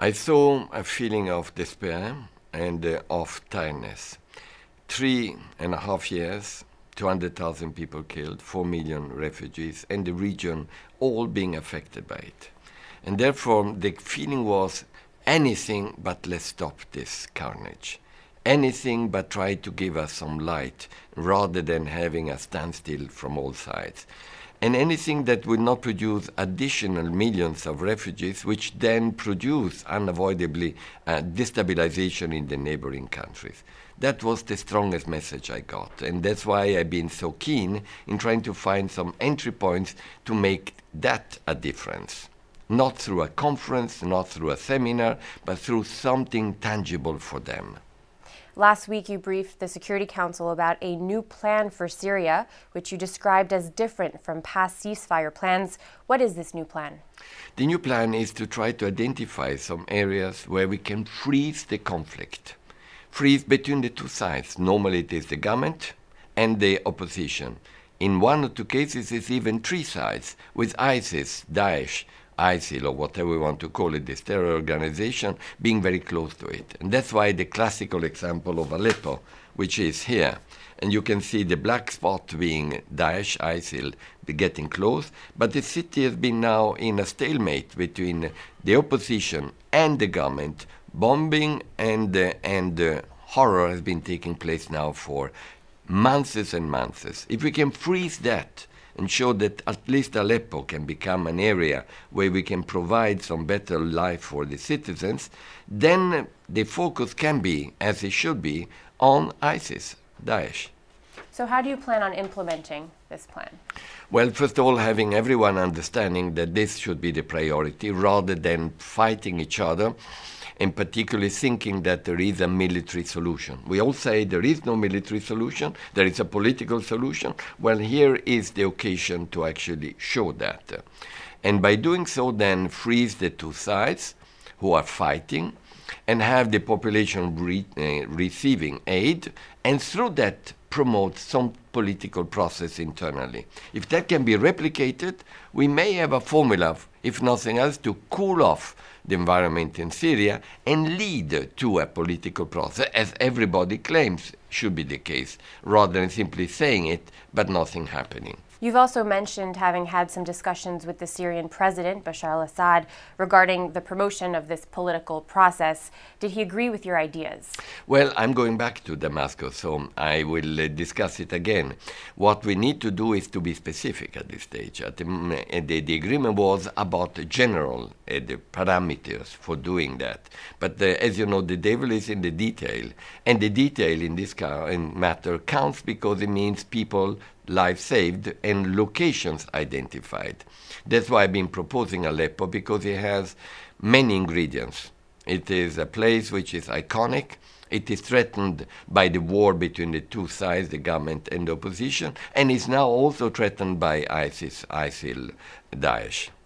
I saw a feeling of despair and of tiredness. 3.5 years, 200,000 people killed, 4 million refugees, and the region all being affected by it. And therefore, the feeling was anything but let's stop this carnage. Anything but try to give us some light rather than having a standstill from all sides. And anything that would not produce additional millions of refugees, which then produce unavoidably destabilization in the neighboring countries. That was the strongest message I got. And that's why I've been so keen in trying to find some entry points to make that a difference. Not through a conference, not through a seminar, but through something tangible for them. Last week, you briefed the Security Council about a new plan for Syria, which you described as different from past ceasefire plans. What is this new plan? The new plan is to try to identify some areas where we can freeze the conflict. Freeze between the two sides. Normally it is the government and the opposition. In one or two cases, it's even three sides, with ISIS, Daesh, ISIL, or whatever we want to call it, this terror organization, being very close to it. And that's why the classical example of Aleppo, which is here, and you can see the black spot being Daesh, ISIL, getting close, but the city has been now in a stalemate between the opposition and the government. Bombing and horror has been taking place now for months and months. If we can freeze that, and show that at least Aleppo can become an area where we can provide some better life for the citizens, then the focus can be, as it should be, on ISIS, Daesh. So how do you plan on implementing this plan? Well, first of all, having everyone understanding that this should be the priority rather than fighting each other, and particularly thinking that there is a military solution. We all say there is no military solution, there is a political solution. Well, here is the occasion to actually show that. And by doing so, then freeze the two sides who are fighting and have the population receiving aid, and through that promote some political process internally. If that can be replicated, we may have a formula, if nothing else, to cool off the environment in Syria and lead to a political process, as everybody claims should be the case, rather than simply saying it, but nothing happening. You've also mentioned having had some discussions with the Syrian president, Bashar al-Assad, regarding the promotion of this political process. Did he agree with your ideas? Well, I'm going back to Damascus, so I will discuss it again. What we need to do is to be specific at this stage. The agreement was about general the parameters for doing that. But as you know, the devil is in the detail, and the detail in this matter counts because it means people, lives saved, and locations identified. That's why I've been proposing Aleppo, because it has many ingredients. It is a place which is iconic. It is threatened by the war between the two sides, the government and the opposition, and is now also threatened by ISIS, ISIL, Daesh.